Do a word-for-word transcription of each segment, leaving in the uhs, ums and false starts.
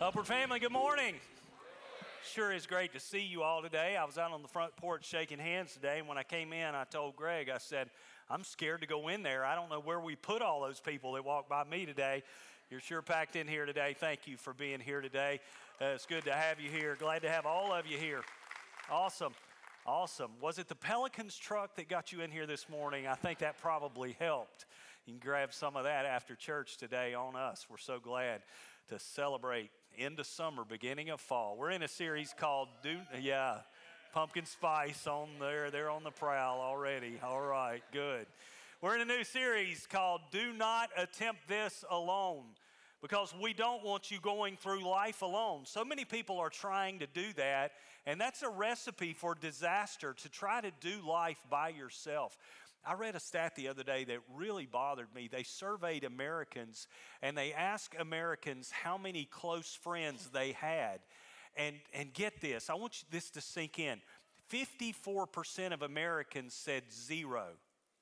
Upward family, good morning. Sure is great to see you all today. I was out on the front porch shaking hands today, and when I came in, I told Greg, I said, I'm scared to go in there. I don't know where we put all those people that walked by me today. You're sure packed in here today. Thank you for being here today. Uh, it's good to have you here. Glad to have all of you here. Awesome. Awesome. Was it the Pelicans truck that got you in here this morning? I think that probably helped. You can grab some of that after church today on us. We're so glad to celebrate end of summer, beginning of fall. We're in a series called Do, yeah, Pumpkin Spice on there. They're on the prowl already. All right, good. We're in a new series called Do Not Attempt This Alone, because we don't want you going through life alone. So many people are trying to do that, and that's a recipe for disaster, to try to do life by yourself. I read a stat the other day that really bothered me. They surveyed Americans, and they asked Americans how many close friends they had. And, and get this, I want you, this to sink in. fifty-four percent of Americans said zero.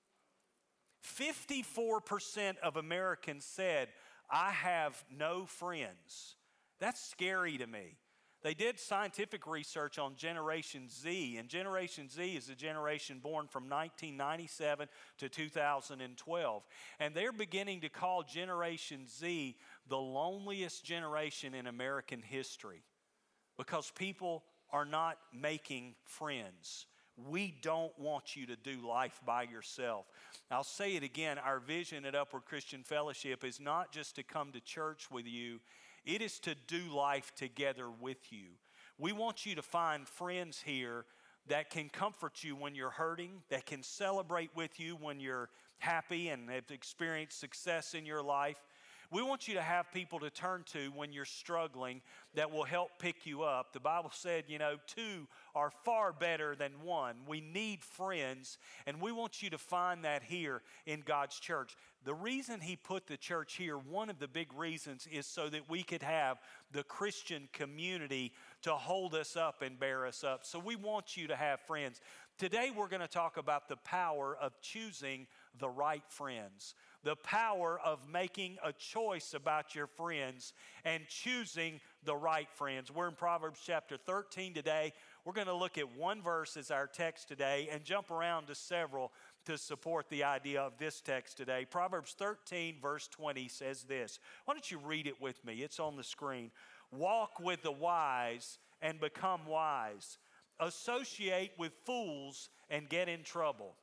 fifty-four percent of Americans said, I have no friends. That's scary to me. They did scientific research on Generation Z, and Generation Z is a generation born from nineteen ninety-seven to two thousand twelve. And they're beginning to call Generation Z the loneliest generation in American history, because people are not making friends. We don't want you to do life by yourself. I'll say it again, our vision at Upward Christian Fellowship is not just to come to church with you, it is to do life together with you. We want you to find friends here that can comfort you when you're hurting, that can celebrate with you when you're happy and have experienced success in your life. We want you to have people to turn to when you're struggling that will help pick you up. The Bible said, you know, two are far better than one. We need friends, and we want you to find that here in God's church. The reason He put the church here, one of the big reasons, is so that we could have the Christian community to hold us up and bear us up. So we want you to have friends. Today we're going to talk about the power of choosing the right friends. The power of making a choice about your friends and choosing the right friends. We're in Proverbs chapter thirteen today. We're going to look at one verse as our text today and jump around to several to support the idea of this text today. Proverbs thirteen verse twenty says this. Why don't you read it with me? It's on the screen. Walk with the wise and become wise. Associate with fools and get in trouble.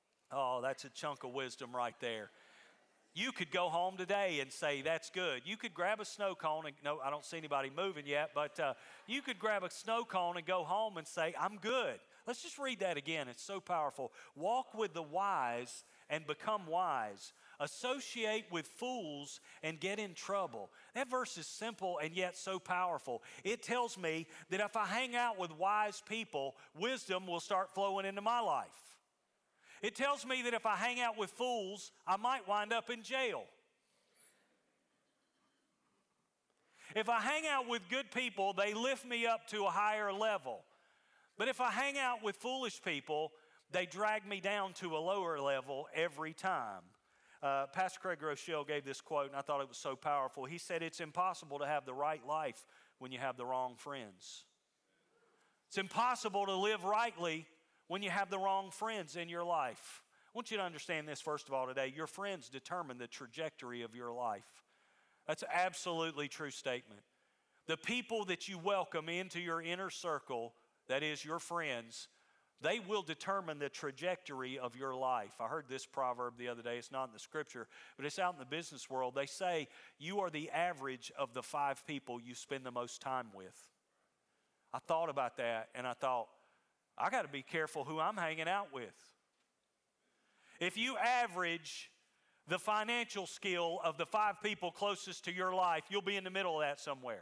Oh, that's a chunk of wisdom right there. You could go home today and say, that's good. You could grab a snow cone, and no, I don't see anybody moving yet, but uh, you could grab a snow cone and go home and say, I'm good. Let's just read that again. It's so powerful. Walk with the wise and become wise. Associate with fools and get in trouble. That verse is simple and yet so powerful. It tells me that if I hang out with wise people, wisdom will start flowing into my life. It tells me that if I hang out with fools, I might wind up in jail. If I hang out with good people, they lift me up to a higher level. But if I hang out with foolish people, they drag me down to a lower level every time. Uh, Pastor Craig Rochelle gave this quote, and I thought it was so powerful. He said, it's impossible to have the right life when you have the wrong friends. It's impossible to live rightly when you have the wrong friends in your life. I want you to understand this, first of all, today. Your friends determine the trajectory of your life. That's an absolutely true statement. The people that you welcome into your inner circle, that is your friends, they will determine the trajectory of your life. I heard this proverb the other day. It's not in the scripture, but it's out in the business world. They say you are the average of the five people you spend the most time with. I thought about that, and I thought, I got to be careful who I'm hanging out with. If you average the financial skill of the five people closest to your life, you'll be in the middle of that somewhere.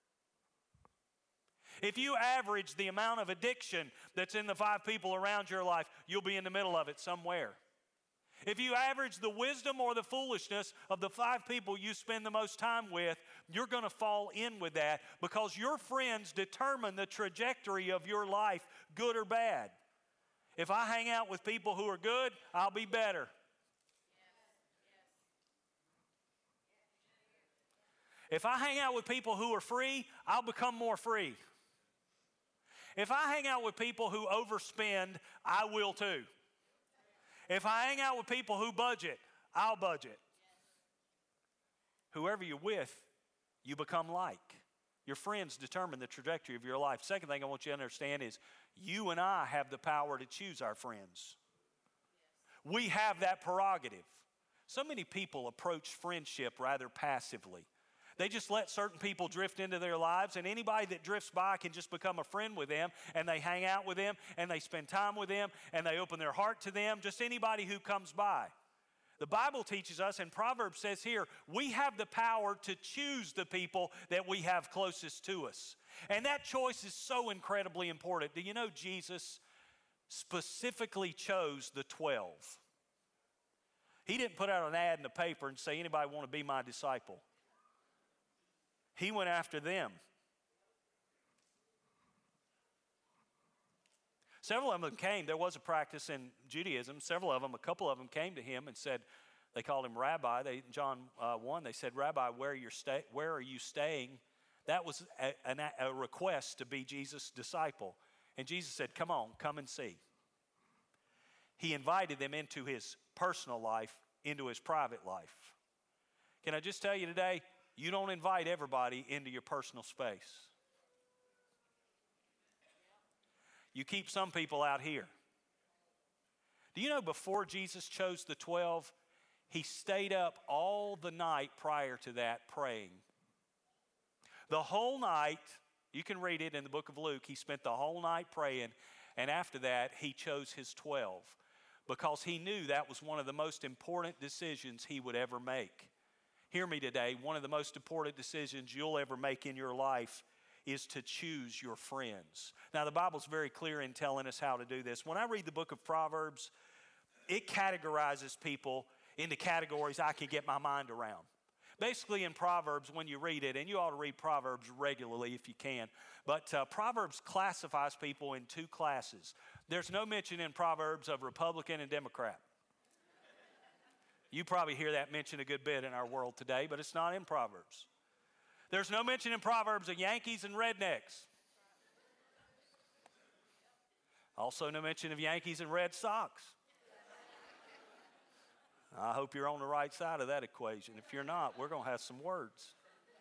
If you average the amount of addiction that's in the five people around your life, you'll be in the middle of it somewhere. If you average the wisdom or the foolishness of the five people you spend the most time with, you're going to fall in with that, because your friends determine the trajectory of your life, good or bad. If I hang out with people who are good, I'll be better. If I hang out with people who are free, I'll become more free. If I hang out with people who overspend, I will too. If I hang out with people who budget, I'll budget. Whoever you're with, you become like. Your friends determine the trajectory of your life. Second thing I want you to understand is you and I have the power to choose our friends. We have that prerogative. So many people approach friendship rather passively. They just let certain people drift into their lives, and anybody that drifts by can just become a friend with them, and they hang out with them, and they spend time with them, and they open their heart to them, just anybody who comes by. The Bible teaches us, and Proverbs says here, we have the power to choose the people that we have closest to us. And that choice is so incredibly important. Do you know Jesus specifically chose the twelve? He didn't put out an ad in the paper and say, anybody want to be my disciple? He went after them. Several of them came. There was a practice in Judaism. Several of them, a couple of them came to him and said, they called him Rabbi. They, John uh, one, they said, Rabbi, where are, you stay, where are you staying? That was a, a, a request to be Jesus' disciple. And Jesus said, come on, come and see. He invited them into his personal life, into his private life. Can I just tell you today, you don't invite everybody into your personal space. You keep some people out here. Do you know before Jesus chose the twelve, he stayed up all the night prior to that praying. The whole night, you can read it in the book of Luke, he spent the whole night praying, and after that, he chose his twelve because he knew that was one of the most important decisions he would ever make. Hear me today, one of the most important decisions you'll ever make in your life is to choose your friends. Now, the Bible's very clear in telling us how to do this. When I read the book of Proverbs, it categorizes people into categories I can get my mind around. Basically, in Proverbs, when you read it, and you ought to read Proverbs regularly if you can, but uh, Proverbs classifies people in two classes. There's no mention in Proverbs of Republican and Democrat. You probably hear that mentioned a good bit in our world today, but it's not in Proverbs. There's no mention in Proverbs of Yankees and rednecks. Also no mention of Yankees and Red Sox. I hope you're on the right side of that equation. If you're not, we're going to have some words.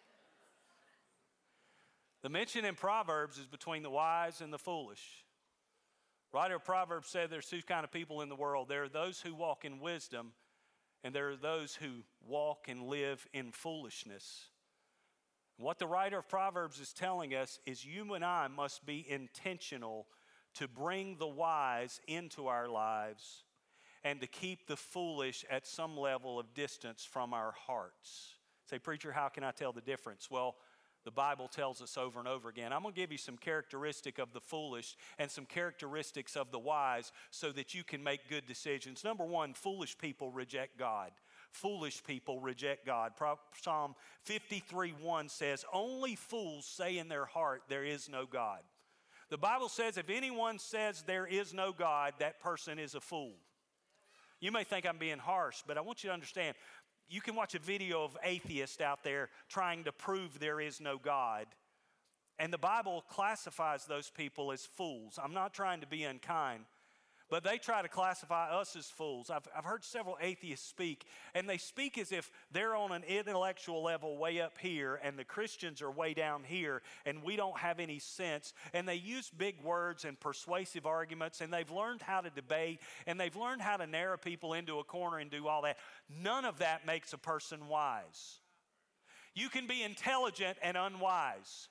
The mention in Proverbs is between the wise and the foolish. Writer of Proverbs said there's two kind of people in the world. There are those who walk in wisdom, and there are those who walk and live in foolishness. What the writer of Proverbs is telling us is you and I must be intentional to bring the wise into our lives and to keep the foolish at some level of distance from our hearts. Say, preacher, how can I tell the difference? Well, the Bible tells us over and over again. I'm going to give you some characteristic of the foolish and some characteristics of the wise so that you can make good decisions. Number one, foolish people reject God. Foolish people reject God. Psalm fifty-three one says, only fools say in their heart, there is no God. The Bible says if anyone says there is no God, that person is a fool. You may think I'm being harsh, but I want you to understand, you can watch a video of atheists out there trying to prove there is no God. And the Bible classifies those people as fools. I'm not trying to be unkind, but they try to classify us as fools. I've, I've heard several atheists speak, and they speak as if they're on an intellectual level way up here, and the Christians are way down here, and we don't have any sense. And they use big words and persuasive arguments, and they've learned how to debate, and they've learned how to narrow people into a corner and do all that. None of that makes a person wise. You can be intelligent and unwise.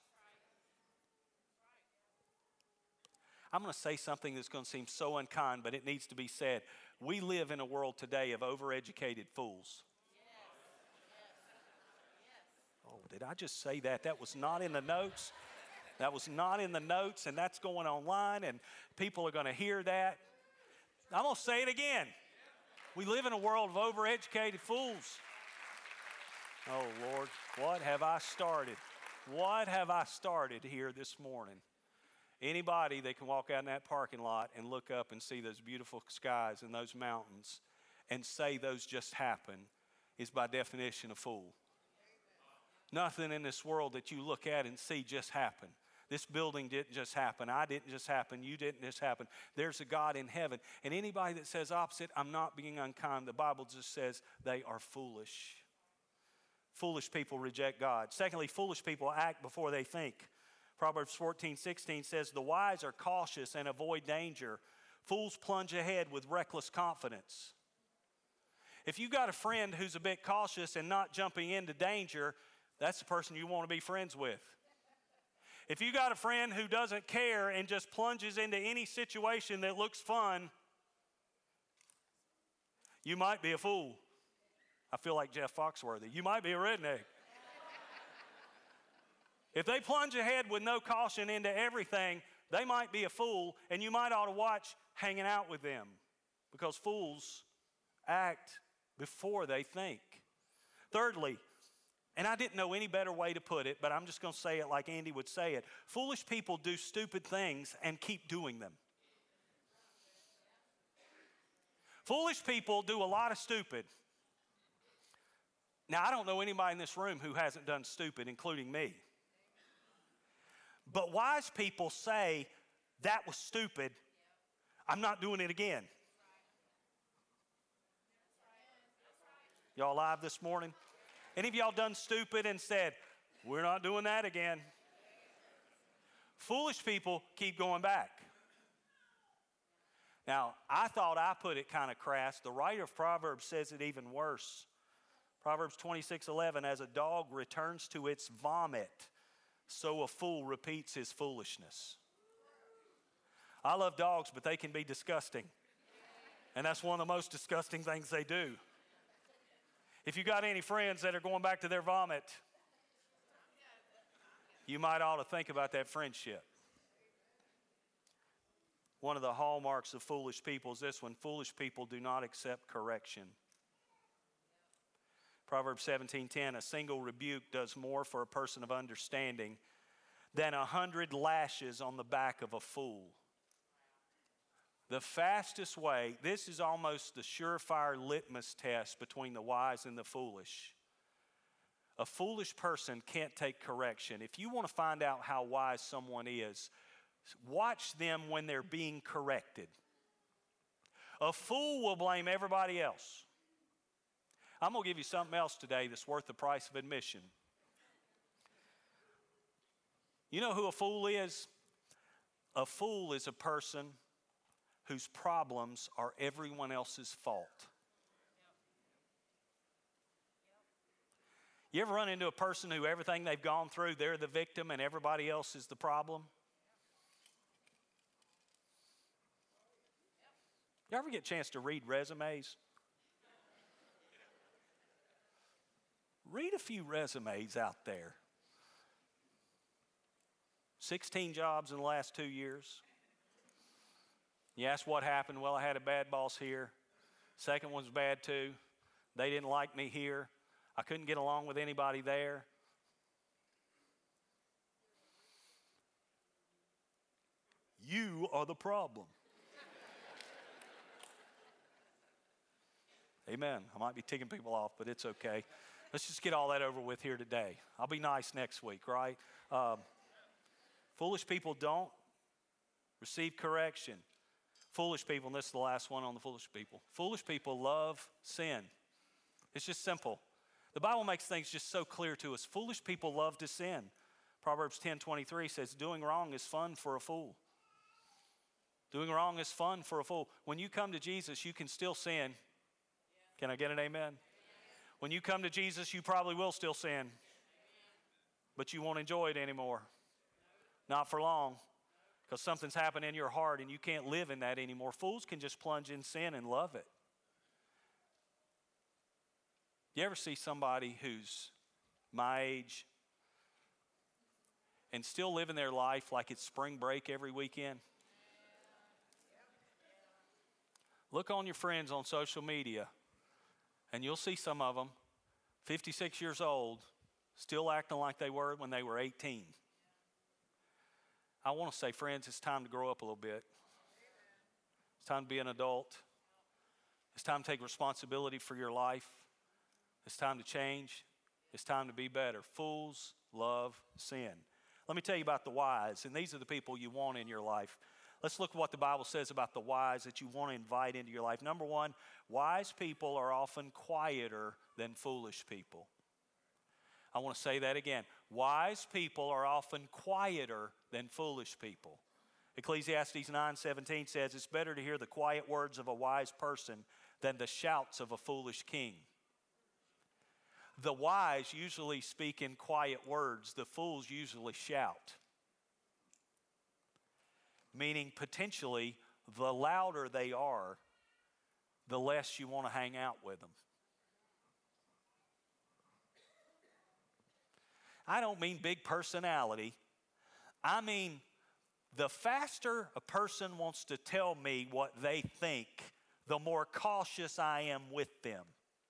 I'm going to say something that's going to seem so unkind, but it needs to be said. We live in a world today of overeducated fools. Oh, did I just say that? That was not in the notes. That was not in the notes, and that's going online, and people are going to hear that. I'm going to say it again. We live in a world of overeducated fools. Oh, Lord, what have I started? What have I started here this morning? Anybody that can walk out in that parking lot and look up and see those beautiful skies and those mountains and say those just happened is by definition a fool. Nothing in this world that you look at and see just happen. This building didn't just happen. I didn't just happen. You didn't just happen. There's a God in heaven. And anybody that says opposite, I'm not being unkind. The Bible just says they are foolish. Foolish people reject God. Secondly, foolish people act before they think. Proverbs fourteen sixteen says, the wise are cautious and avoid danger. Fools plunge ahead with reckless confidence. If you got a friend who's a bit cautious and not jumping into danger, that's the person you want to be friends with. If you got a friend who doesn't care and just plunges into any situation that looks fun, you might be a fool. I feel like Jeff Foxworthy. You might be a redneck. If they plunge ahead with no caution into everything, they might be a fool, and you might ought to watch hanging out with them, because fools act before they think. Thirdly, and I didn't know any better way to put it, but I'm just going to say it like Andy would say it. Foolish people do stupid things and keep doing them. Foolish people do a lot of stupid. Now, I don't know anybody in this room who hasn't done stupid, including me. But wise people say, that was stupid. I'm not doing it again. Y'all alive this morning? Any of y'all done stupid and said, we're not doing that again? Foolish people keep going back. Now, I thought I put it kind of crass. The writer of Proverbs says it even worse. Proverbs twenty-six eleven, as a dog returns to its vomit, so a fool repeats his foolishness. I love dogs, but they can be disgusting. And that's one of the most disgusting things they do. If you got any friends that are going back to their vomit, you might ought to think about that friendship. One of the hallmarks of foolish people is this one: foolish people do not accept correction. Proverbs seventeen ten, a single rebuke does more for a person of understanding than a hundred lashes on the back of a fool. The fastest way, this is almost the surefire litmus test between the wise and the foolish. A foolish person can't take correction. If you want to find out how wise someone is, watch them when they're being corrected. A fool will blame everybody else. I'm going to give you something else today that's worth the price of admission. You know who a fool is? A fool is a person whose problems are everyone else's fault. You ever run into a person who everything they've gone through, they're the victim and everybody else is the problem? You ever get a chance to read resumes? Read a few resumes out there. sixteen jobs in the last two years. You ask what happened? Well, I had a bad boss here. Second one's bad too. They didn't like me here. I couldn't get along with anybody there. You are the problem. Amen. I might be ticking people off, but it's okay. Let's just get all that over with here today. I'll be nice next week, right? Um, foolish people don't receive correction. Foolish people, and this is the last one on the foolish people. Foolish people love sin. It's just simple. The Bible makes things just so clear to us. Foolish people love to sin. Proverbs ten twenty-three says, doing wrong is fun for a fool. Doing wrong is fun for a fool. When you come to Jesus, you can still sin. Can I get an amen? When you come to Jesus, you probably will still sin, but you won't enjoy it anymore. Not for long, because something's happened in your heart and you can't live in that anymore. Fools can just plunge in sin and love it. You ever see somebody who's my age and still living their life like it's spring break every weekend? Look on your friends on social media, and you'll see some of them, fifty-six years old, still acting like they were when they were eighteen. I want to say, friends, it's time to grow up a little bit. It's time to be an adult. It's time to take responsibility for your life. It's time to change. It's time to be better. Fools love sin. Let me tell you about the wise, and these are the people you want in your life. Let's look at what the Bible says about the wise that you want to invite into your life. Number one, wise people are often quieter than foolish people. I want to say that again. Wise people are often quieter than foolish people. Ecclesiastes nine seventeen says, it's better to hear the quiet words of a wise person than the shouts of a foolish king. The wise usually speak in quiet words. The fools usually shout. Meaning potentially, the louder they are, the less you want to hang out with them. I don't mean big personality. I mean, the faster a person wants to tell me what they think, the more cautious I am with them.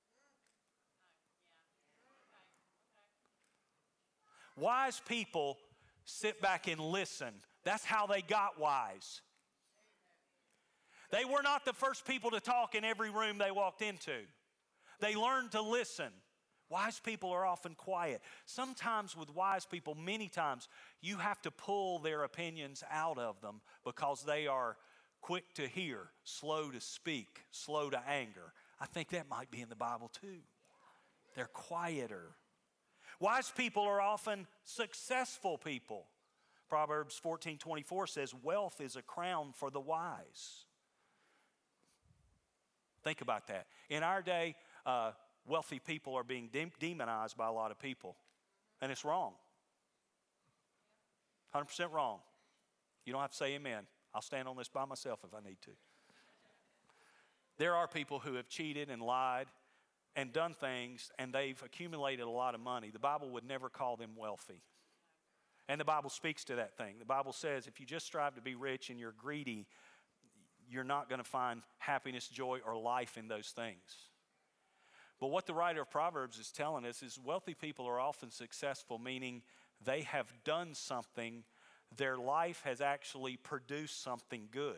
Wise people sit back and listen. That's how they got wise. They were not the first people to talk in every room they walked into. They learned to listen. Wise people are often quiet. Sometimes with wise people, many times, you have to pull their opinions out of them because they are quick to hear, slow to speak, slow to anger. I think that might be in the Bible too. They're quieter. Wise people are often successful people. Proverbs fourteen twenty-four says, wealth is a crown for the wise. Think about that. In our day, uh, wealthy people are being de- demonized by a lot of people. And it's wrong. one hundred percent wrong. You don't have to say amen. I'll stand on this by myself if I need to. There are people who have cheated and lied and done things, and they've accumulated a lot of money. The Bible would never call them wealthy. And the Bible speaks to that thing. The Bible says if you just strive to be rich and you're greedy, you're not going to find happiness, joy, or life in those things. But what the writer of Proverbs is telling us is wealthy people are often successful, meaning they have done something. Their life has actually produced something good.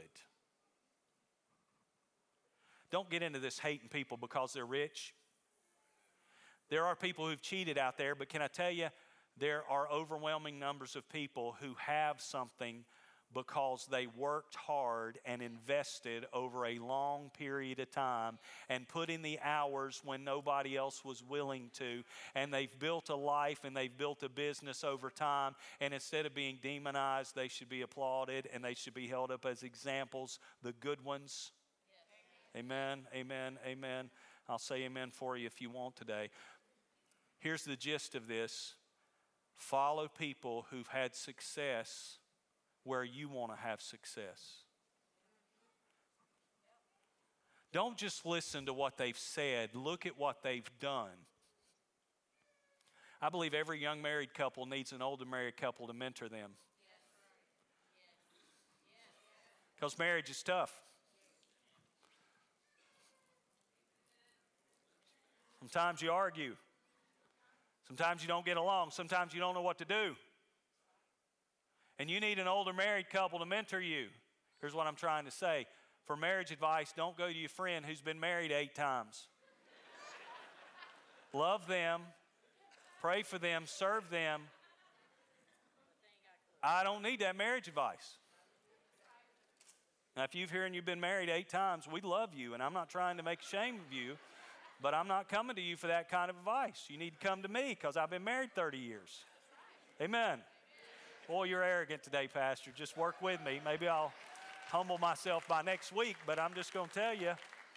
Don't get into this hating people because they're rich. There are people who've cheated out there, but can I tell you, there are overwhelming numbers of people who have something because they worked hard and invested over a long period of time and put in the hours when nobody else was willing to. And they've built a life and they've built a business over time. And instead of being demonized, they should be applauded and they should be held up as examples, the good ones. Yes. Amen, amen, amen. I'll say amen for you if you want today. Here's the gist of this. Follow people who've had success where you want to have success. Don't just listen to what they've said. Look at what they've done. I believe every young married couple needs an older married couple to mentor them. Because marriage is tough. Sometimes you argue. Sometimes you don't get along. Sometimes you don't know what to do. And you need an older married couple to mentor you. Here's what I'm trying to say. For marriage advice, don't go to your friend who's been married eight times. Love them. Pray for them. Serve them. I don't need that marriage advice. Now, if you've heard you've been married eight times, we love you, and I'm not trying to make shame of you, but I'm not coming to you for that kind of advice. You need to come to me because I've been married thirty years. Amen. Boy, you're arrogant today, Pastor. Just work with me. Maybe I'll humble myself by next week, but I'm just going to tell you.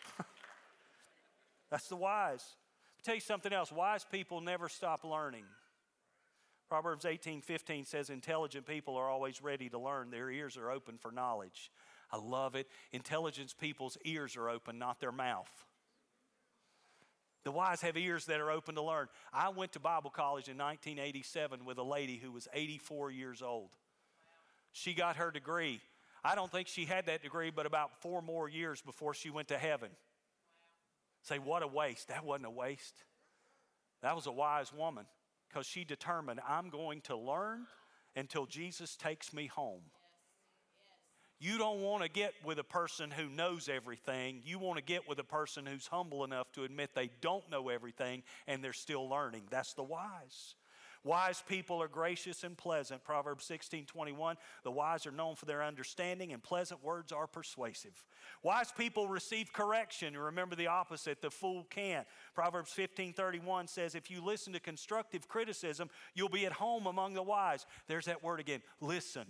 That's the wise. I'll tell you something else. Wise people never stop learning. Proverbs eighteen fifteen says, intelligent people are always ready to learn. Their ears are open for knowledge. I love it. Intelligent people's ears are open, not their mouth. The wise have ears that are open to learn. I went to Bible college in nineteen eighty-seven with a lady who was eighty-four years old. She got her degree. I don't think she had that degree but about four more years before she went to heaven. Say, what a waste. That wasn't a waste. That was a wise woman because she determined, I'm going to learn until Jesus takes me home. You don't want to get with a person who knows everything. You want to get with a person who's humble enough to admit they don't know everything and they're still learning. That's the wise. Wise people are gracious and pleasant. Proverbs sixteen twenty-one, the wise are known for their understanding, and pleasant words are persuasive. Wise people receive correction. Remember the opposite, the fool can't. Proverbs fifteen thirty-one says, if you listen to constructive criticism, you'll be at home among the wise. There's that word again, listen.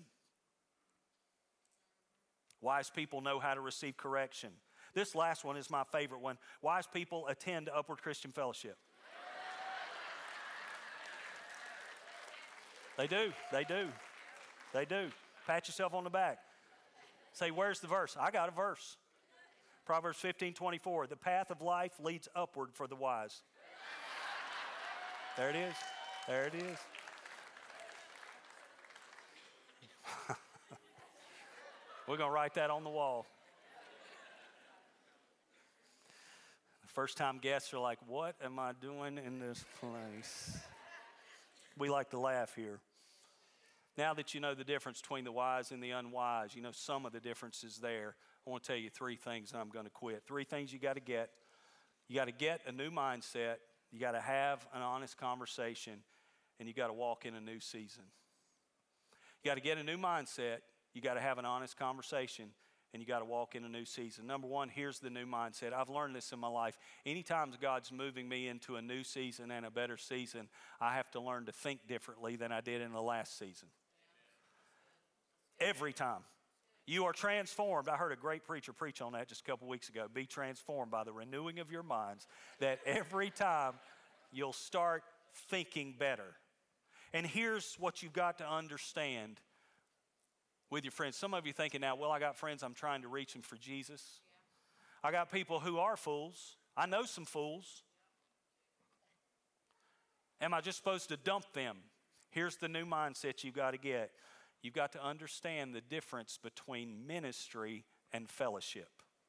Wise people know how to receive correction. This last one is my favorite one. Wise people attend Upward Christian Fellowship. They do, they do, they do. Pat yourself on the back. Say, where's the verse? I got a verse. Proverbs fifteen twenty-four, the path of life leads upward for the wise. There it is, there it is. We're going to write that on the wall. The first time guests are like, what am I doing in this place? We like to laugh here. Now that you know the difference between the wise and the unwise, you know some of the differences there. I want to tell you three things and I'm going to quit. Three things you got to get. You got to get a new mindset. You got to have an honest conversation. And you got to walk in a new season. You got to get a new mindset. You got to have an honest conversation. And you got to walk in a new season. Number one, here's the new mindset. I've learned this in my life. Anytime God's moving me into a new season and a better season, I have to learn to think differently than I did in the last season. Every time. You are transformed. I heard a great preacher preach on that just a couple weeks ago. Be transformed by the renewing of your minds. That every time you'll start thinking better. And here's what you've got to understand with your friends. Some of you thinking now, well, I got friends, I'm trying to reach them for Jesus. Yeah. I got people who are fools. I know some fools. Am I just supposed to dump them? Here's the new mindset you've got to get. You've got to understand the difference between ministry and fellowship.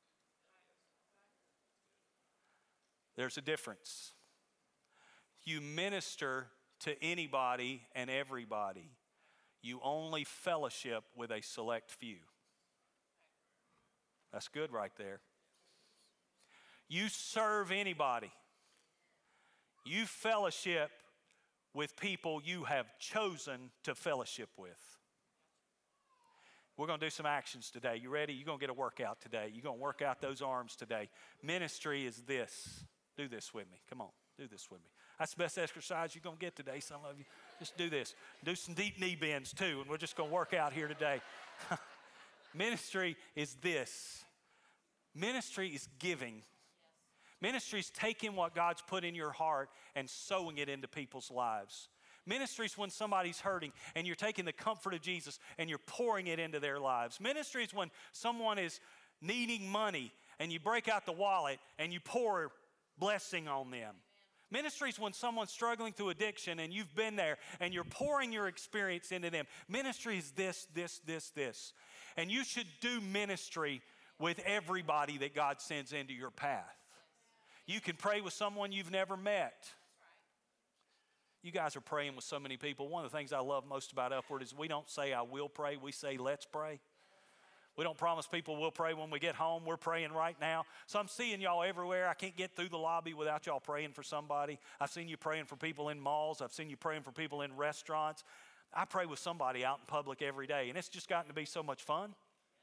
There's a difference. You minister to anybody and everybody. You only fellowship with a select few. That's good right there. You serve anybody. You fellowship with people you have chosen to fellowship with. We're going to do some actions today. You ready? You're going to get a workout today. You're going to work out those arms today. Ministry is this. Do this with me. Come on, do this with me. That's the best exercise you're going to get today, some of you. Just do this. Do some deep knee bends too, and we're just going to work out here today. Ministry is this. Ministry is giving. Ministry is taking what God's put in your heart and sowing it into people's lives. Ministry is when somebody's hurting and you're taking the comfort of Jesus and you're pouring it into their lives. Ministry is when someone is needing money and you break out the wallet and you pour blessing on them. Ministry is when someone's struggling through addiction and you've been there and you're pouring your experience into them. Ministry is this, this, this, this. And you should do ministry with everybody that God sends into your path. You can pray with someone you've never met. You guys are praying with so many people. One of the things I love most about Upward is we don't say I will pray, we say let's pray. We don't promise people we'll pray when we get home. We're praying right now. So I'm seeing y'all everywhere. I can't get through the lobby without y'all praying for somebody. I've seen you praying for people in malls. I've seen you praying for people in restaurants. I pray with somebody out in public every day, and it's just gotten to be so much fun.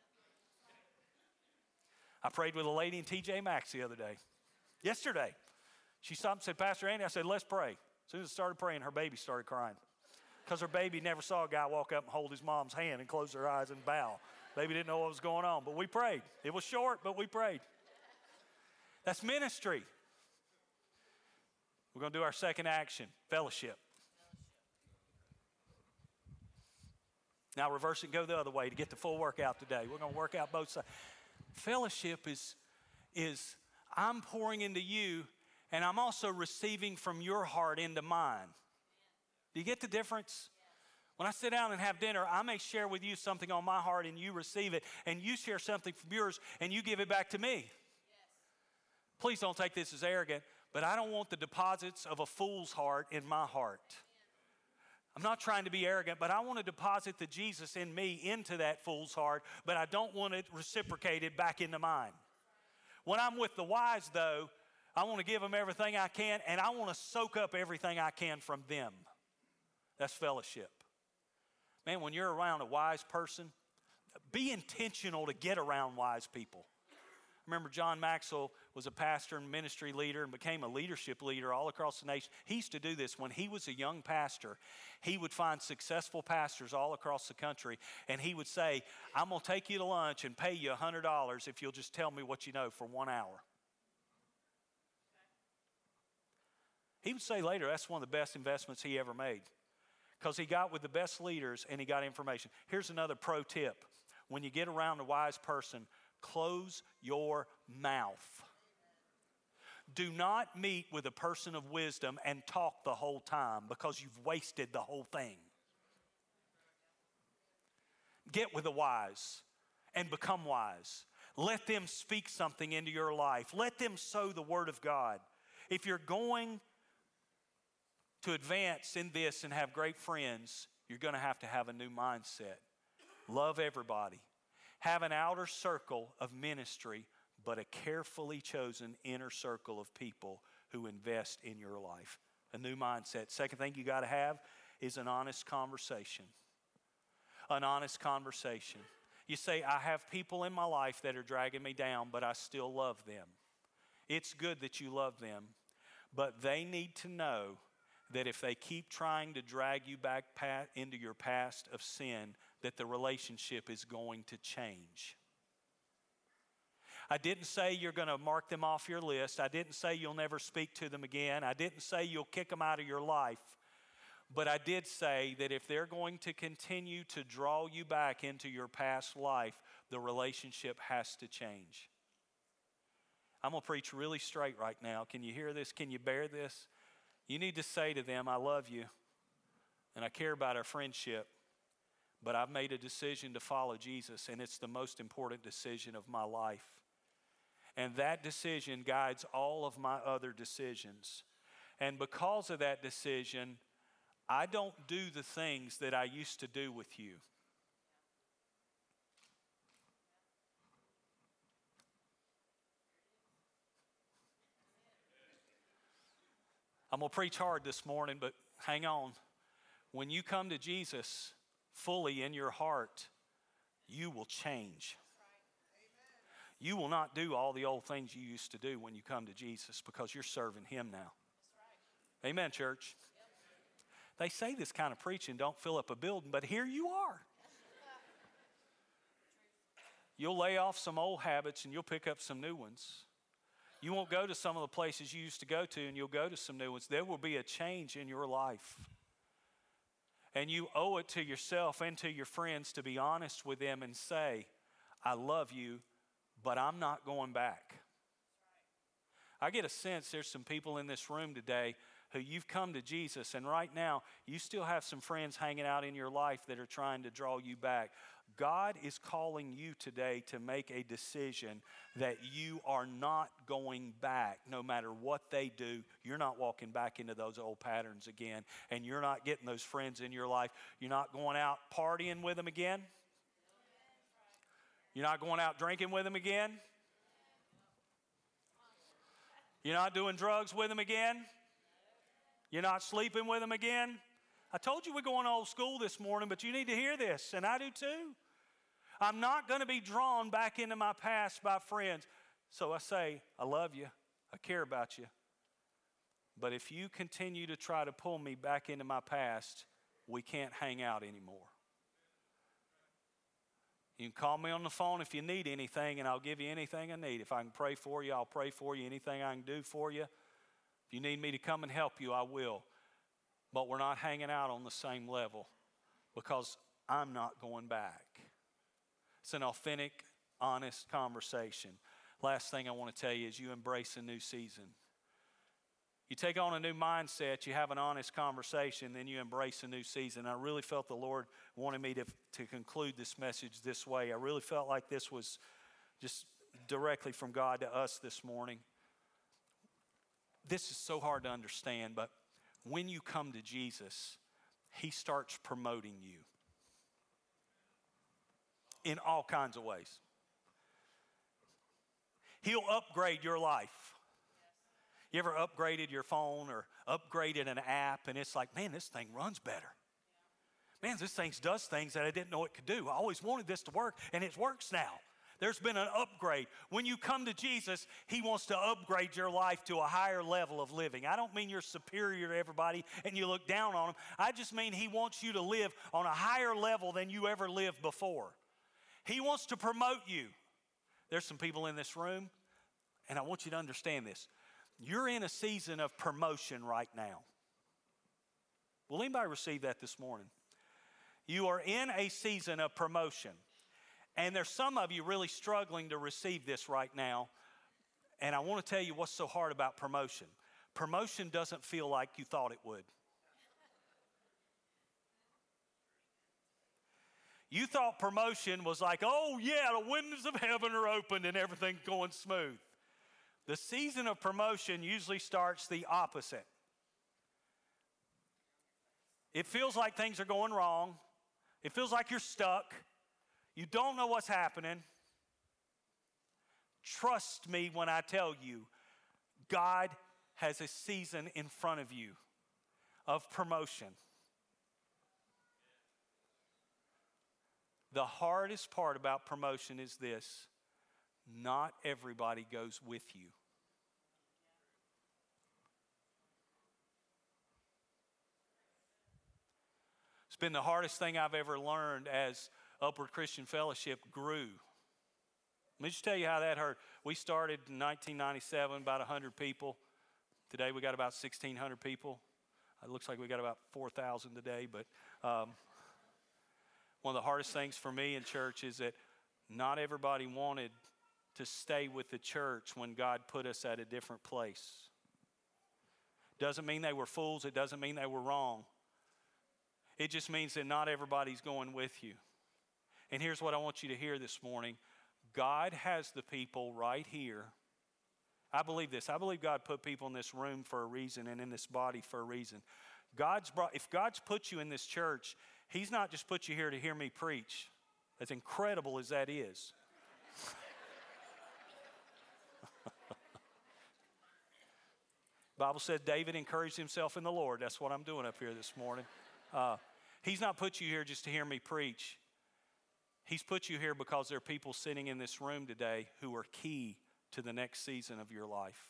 I prayed with a lady in T J Maxx the other day. Yesterday. She stopped and said, Pastor Andy, I said, let's pray. As soon as I started praying, her baby started crying. Because her baby never saw a guy walk up and hold his mom's hand and close their eyes and bow. Baby didn't know what was going on, but we prayed. It was short, but we prayed. That's ministry. We're going to do our second action, fellowship. Now reverse it and go the other way to get the full workout today. We're going to work out both sides. Fellowship is, is I'm pouring into you, and I'm also receiving from your heart into mine. Do you get the difference? When I sit down and have dinner, I may share with you something on my heart and you receive it, and you share something from yours and you give it back to me. Yes. Please don't take this as arrogant, but I don't want the deposits of a fool's heart in my heart. I'm not trying to be arrogant, but I want to deposit the Jesus in me into that fool's heart, but I don't want it reciprocated back into mine. When I'm with the wise, though, I want to give them everything I can, and I want to soak up everything I can from them. That's fellowship. Man, when you're around a wise person, be intentional to get around wise people. I remember John Maxwell was a pastor and ministry leader and became a leadership leader all across the nation. He used to do this when he was a young pastor. He would find successful pastors all across the country, and he would say, I'm going to take you to lunch and pay you one hundred dollars if you'll just tell me what you know for one hour. He would say later that's one of the best investments he ever made because he got with the best leaders and he got information. Here's another pro tip. When you get around a wise person, close your mouth. Do not meet with a person of wisdom and talk the whole time because you've wasted the whole thing. Get with the wise and become wise. Let them speak something into your life. Let them sow the word of God. If you're going to advance in this and have great friends, you're going to have to have a new mindset. Love everybody. Have an outer circle of ministry, but a carefully chosen inner circle of people who invest in your life. A new mindset. Second thing you got to have is an honest conversation. An honest conversation. You say, I have people in my life that are dragging me down, but I still love them. It's good that you love them, but they need to know that if they keep trying to drag you back into your past of sin, that the relationship is going to change. I didn't say you're going to mark them off your list. I didn't say you'll never speak to them again. I didn't say you'll kick them out of your life. But I did say that if they're going to continue to draw you back into your past life, the relationship has to change. I'm going to preach really straight right now. Can you hear this? Can you bear this? You need to say to them, I love you, and I care about our friendship, but I've made a decision to follow Jesus, and it's the most important decision of my life. And that decision guides all of my other decisions. And because of that decision, I don't do the things that I used to do with you. I'm going to preach hard this morning, but hang on. When you come to Jesus fully in your heart, you will change. You will not do all the old things you used to do when you come to Jesus because you're serving Him now. Amen, church. They say this kind of preaching don't fill up a building, but here you are. You'll lay off some old habits and you'll pick up some new ones. You won't go to some of the places you used to go to, and you'll go to some new ones. There will be a change in your life. And you owe it to yourself and to your friends to be honest with them and say, I love you, but I'm not going back. I get a sense there's some people in this room today who you've come to Jesus, and right now you still have some friends hanging out in your life that are trying to draw you back. God is calling you today to make a decision that you are not going back. No matter what they do, you're not walking back into those old patterns again, and you're not getting those friends in your life. You're not going out partying with them again. You're not going out drinking with them again. You're not doing drugs with them again. You're not sleeping with them again. I told you we're going old school this morning, but you need to hear this, and I do too. I'm not going to be drawn back into my past by friends. So I say, I love you. I care about you. But if you continue to try to pull me back into my past, we can't hang out anymore. You can call me on the phone if you need anything, and I'll give you anything I need. If I can pray for you, I'll pray for you. Anything I can do for you. If you need me to come and help you, I will. But we're not hanging out on the same level because I'm not going back. It's an authentic, honest conversation. Last thing I want to tell you is you embrace a new season. You take on a new mindset, you have an honest conversation, then you embrace a new season. I really felt the Lord wanted me to, to conclude this message this way. I really felt like this was just directly from God to us this morning. This is so hard to understand, but when you come to Jesus He starts promoting you in all kinds of ways. He'll upgrade your life. You ever upgraded your phone or upgraded an app and it's like, man, this thing runs better. Man, this thing does things that I didn't know it could do. I always wanted this to work, and it works now. There's been an upgrade. When you come to Jesus, He wants to upgrade your life to a higher level of living. I don't mean you're superior to everybody and you look down on them. I just mean He wants you to live on a higher level than you ever lived before. He wants to promote you. There's some people in this room, and I want you to understand this. You're in a season of promotion right now. Will anybody receive that this morning? You are in a season of promotion. And there's some of you really struggling to receive this right now. And I want to tell you what's so hard about promotion. Promotion doesn't feel like you thought it would. You thought promotion was like, oh yeah, the windows of heaven are opened and everything's going smooth. The season of promotion usually starts the opposite. It feels like things are going wrong. It feels like you're stuck. You don't know what's happening. Trust me when I tell you, God has a season in front of you of promotion. The hardest part about promotion is this: not everybody goes with you. It's been the hardest thing I've ever learned as Upward Christian Fellowship grew. Let me just tell you how that hurt. We started in nineteen ninety-seven, about one hundred people. Today we got about sixteen hundred people. It looks like we got about four thousand today, but um, one of the hardest things for me in church is that not everybody wanted to stay with the church when God put us at a different place. Doesn't mean they were fools. It doesn't mean they were wrong. It just means that not everybody's going with you. And here's what I want you to hear this morning. God has the people right here. I believe this. I believe God put people in this room for a reason and in this body for a reason. God's brought, if God's put you in this church, He's not just put you here to hear me preach, as incredible as that is. Bible said David encouraged himself in the Lord. That's what I'm doing up here this morning. Uh, he's not put you here just to hear me preach. He's put you here because there are people sitting in this room today who are key to the next season of your life.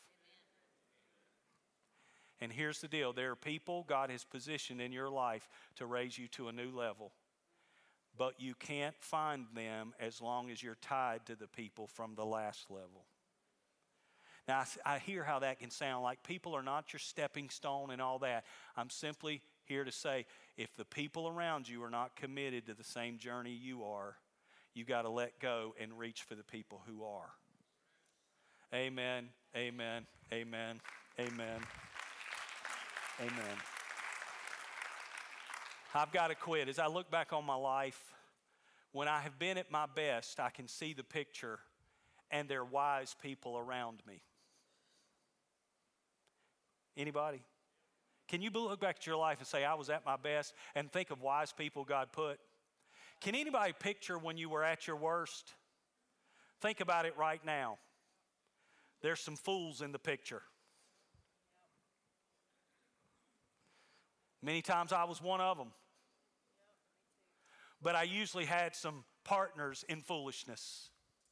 And here's the deal. There are people God has positioned in your life to raise you to a new level. But you can't find them as long as you're tied to the people from the last level. Now, I, I hear how that can sound like people are not your stepping stone and all that. I'm simply here to say, if the people around you are not committed to the same journey you are, you got to let go and reach for the people who are. Amen, amen, amen, amen, amen. I've got to quit. As I look back on my life, when I have been at my best, I can see the picture, and there are wise people around me. Anybody? Can you look back at your life and say, I was at my best, and think of wise people God put? Can anybody picture when you were at your worst? Think about it right now. There's some fools in the picture. Many times I was one of them. But I usually had some partners in foolishness.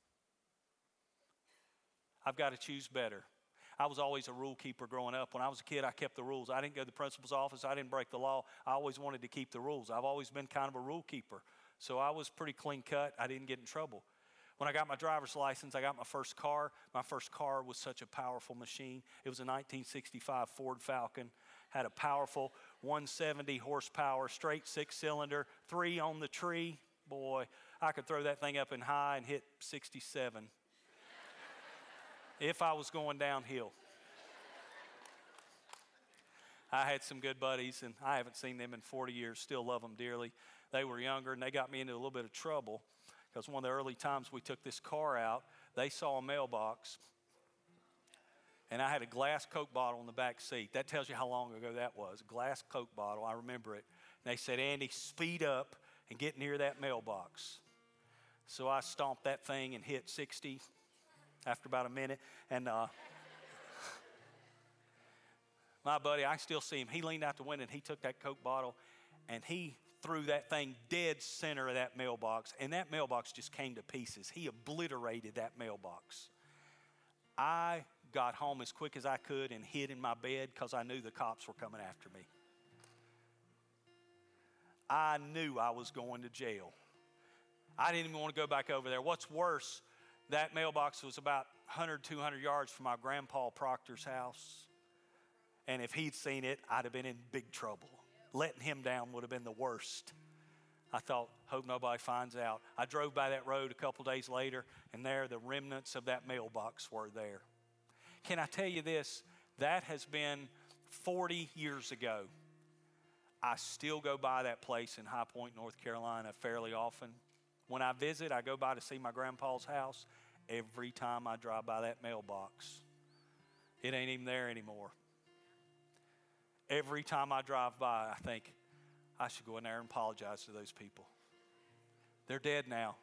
I've got to choose better. I was always a rule keeper growing up. When I was a kid, I kept the rules. I didn't go to the principal's office. I didn't break the law. I always wanted to keep the rules. I've always been kind of a rule keeper. So I was pretty clean cut. I didn't get in trouble. When I got my driver's license, I got my first car. My first car was such a powerful machine. It was a nineteen sixty-five Ford Falcon. Had a powerful one hundred seventy horsepower, straight six cylinder, three on the tree. Boy, I could throw that thing up in high and hit sixty-seven if I was going downhill. I had some good buddies, and I haven't seen them in forty years, still love them dearly. They were younger, and they got me into a little bit of trouble because one of the early times we took this car out, they saw a mailbox, and I had a glass Coke bottle in the back seat. That tells you how long ago that was. A glass Coke bottle, I remember it. And they said, Andy, speed up and get near that mailbox. So I stomped that thing and hit sixty after about a minute. And uh, my buddy, I still see him. He leaned out the window and he took that Coke bottle and he threw that thing dead center of that mailbox. And that mailbox just came to pieces. He obliterated that mailbox. I got home as quick as I could and hid in my bed because I knew the cops were coming after me. I knew I was going to jail. I didn't even want to go back over there. What's worse, that mailbox was about one hundred, two hundred yards from my grandpa Proctor's house. And if he'd seen it, I'd have been in big trouble. Letting him down would have been the worst. I thought, hope nobody finds out. I drove by that road a couple days later, and there the remnants of that mailbox were there. Can I tell you this? That has been forty years ago. I still go by that place in High Point, North Carolina fairly often. When I visit, I go by to see my grandpa's house. Every time I drive by that mailbox, it ain't even there anymore. Every time I drive by, I think, I should go in there and apologize to those people. They're dead now.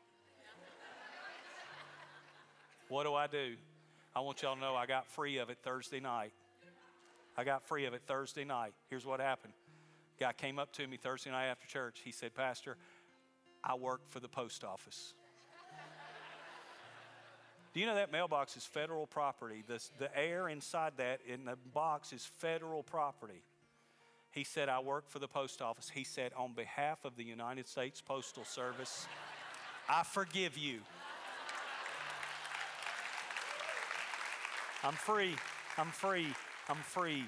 What do I do? I want y'all to know I got free of it Thursday night. I got free of it Thursday night. Here's what happened. Guy came up to me Thursday night after church. He said, Pastor, I work for the post office. Do you know that mailbox is federal property? The, the air inside that in the box is federal property. He said, I work for the post office. He said, on behalf of the United States Postal Service, I forgive you. I'm free. I'm free. I'm free.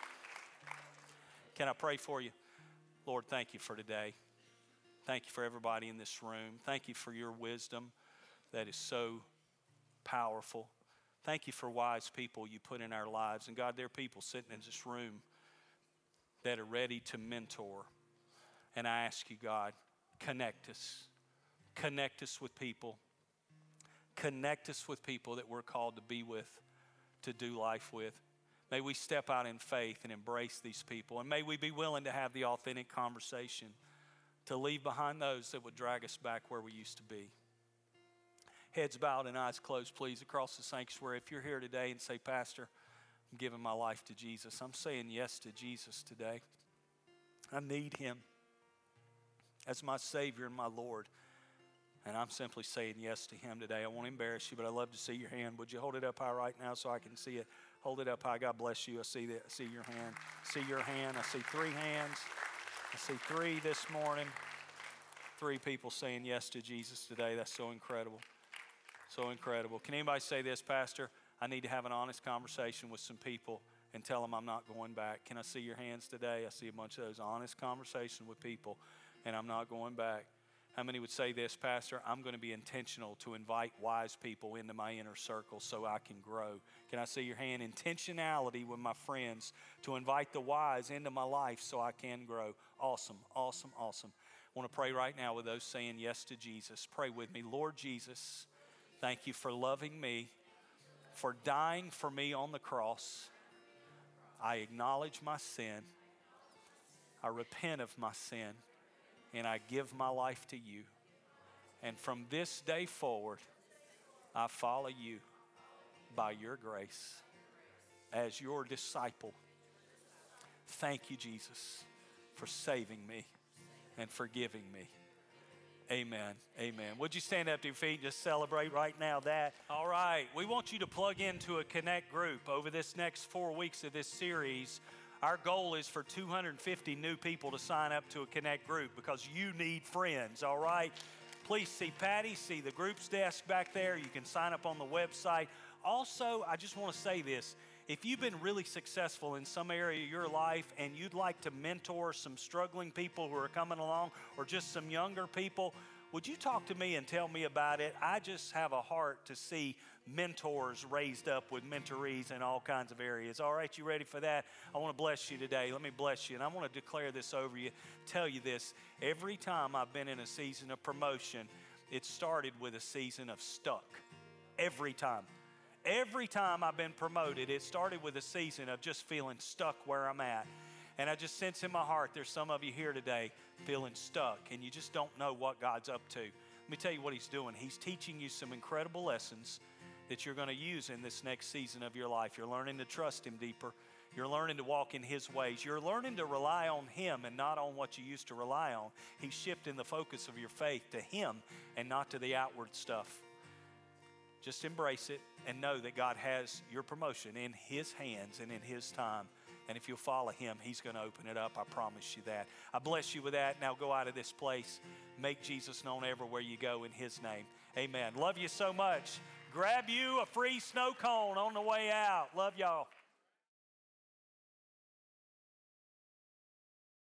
Can I pray for you? Lord, thank you for today. Thank you for everybody in this room. Thank you for your wisdom that is so powerful. Thank you for wise people you put in our lives. And God, there are people sitting in this room that are ready to mentor. And I ask you, God, connect us. Connect us with people. Connect us with people that we're called to be with, to do life with. May we step out in faith and embrace these people. And may we be willing to have the authentic conversation, to leave behind those that would drag us back where we used to be. Heads bowed and eyes closed, please, across the sanctuary. If you're here today and say, Pastor, I'm giving my life to Jesus. I'm saying yes to Jesus today. I need him as my Savior and my Lord. And I'm simply saying yes to him today. I won't embarrass you, but I'd love to see your hand. Would you hold it up high right now so I can see it? Hold it up high. God bless you. I see that. I see your hand. I see your hand. I see three hands. I see three this morning. Three people saying yes to Jesus today. That's so incredible. So incredible. Can anybody say this, Pastor? I need to have an honest conversation with some people and tell them I'm not going back. Can I see your hands today? I see a bunch of those. Honest conversation with people, and I'm not going back. How many would say this, Pastor? I'm going to be intentional to invite wise people into my inner circle so I can grow. Can I see your hand? Intentionality with my friends to invite the wise into my life so I can grow. Awesome, awesome, awesome. I want to pray right now with those saying yes to Jesus. Pray with me. Lord Jesus, thank you for loving me, for dying for me on the cross. I acknowledge my sin. I repent of my sin. And I give my life to you. And from this day forward, I follow you by your grace as your disciple. Thank you, Jesus, for saving me and forgiving me. Amen. Amen. Would you stand up to your feet and just celebrate right now that? All right. We want you to plug into a Connect group over this next four weeks of this series. Our goal is for two hundred fifty new people to sign up to a Connect group because you need friends, all right? Please see Patty, see the groups desk back there. You can sign up on the website. Also, I just want to say this. If you've been really successful in some area of your life and you'd like to mentor some struggling people who are coming along or just some younger people, would you talk to me and tell me about it? I just have a heart to see mentors raised up with mentorees in all kinds of areas. All right, you ready for that? I want to bless you today. Let me bless you. And I want to declare this over you, tell you this. Every time I've been in a season of promotion, it started with a season of stuck. Every time. Every time I've been promoted, it started with a season of just feeling stuck where I'm at. And I just sense in my heart there's some of you here today feeling stuck and you just don't know what God's up to. Let me tell you what He's doing. He's teaching you some incredible lessons that you're going to use in this next season of your life. You're learning to trust Him deeper. You're learning to walk in His ways. You're learning to rely on Him and not on what you used to rely on. He's shifting the focus of your faith to Him and not to the outward stuff. Just embrace it and know that God has your promotion in His hands and in His time. And if you'll follow Him, He's going to open it up. I promise you that. I bless you with that. Now go out of this place. Make Jesus known everywhere you go in His name. Amen. Love you so much. Grab you a free snow cone on the way out. Love y'all.